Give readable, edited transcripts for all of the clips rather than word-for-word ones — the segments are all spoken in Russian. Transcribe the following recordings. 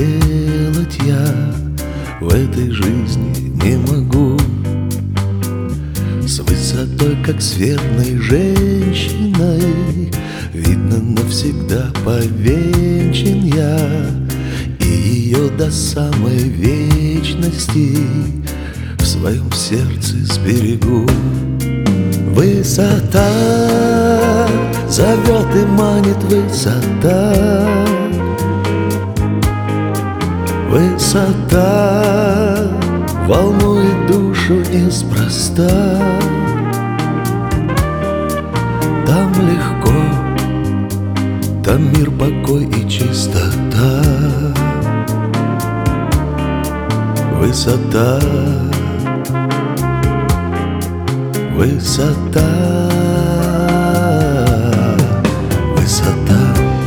сделать я в этой жизни не могу. С высотой, как с верной женщиной, видно, навсегда повенчан я, и ее до самой вечности в своем сердце сберегу. Высота зовет и манит, высота. Высота волнует душу неспроста. Там легко, там мир, покой и чистота. Высота, высота, высота.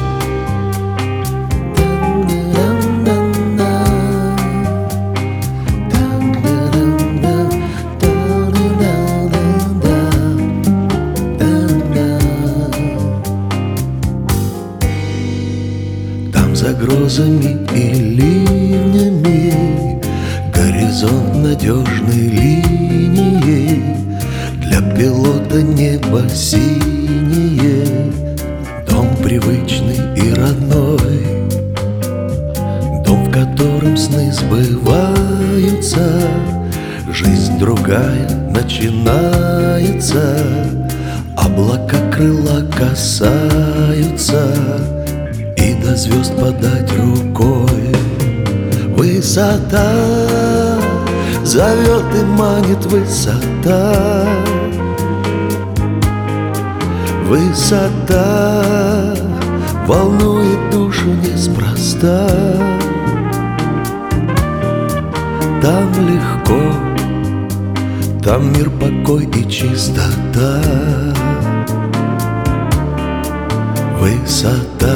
Там за грозами и ливнями горизонт надежной линией, для пилота небо синее, дом привычный и родной, дом, в котором сны сбываются, жизнь другая начинается, облака крыла касаются, и до звезд подать рукой. Высота зовет и манит, высота. Высота волнует душу неспроста. Там легко, там мир, покой и чистота. Высота,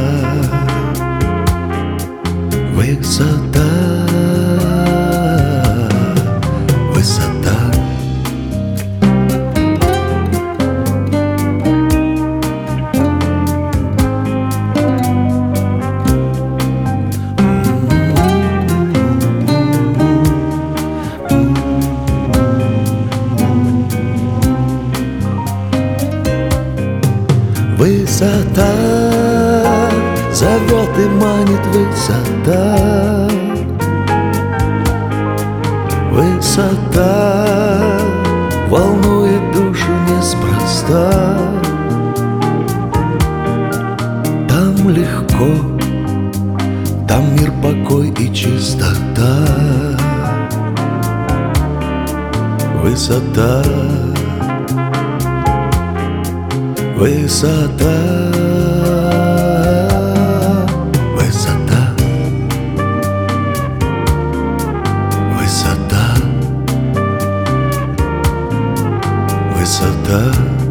высота, высота. Высота зовет и манит, высота. Высота волнует душу неспроста. Там легко, там мир, покой и чистота. Высота, высота, высота, высота, высота.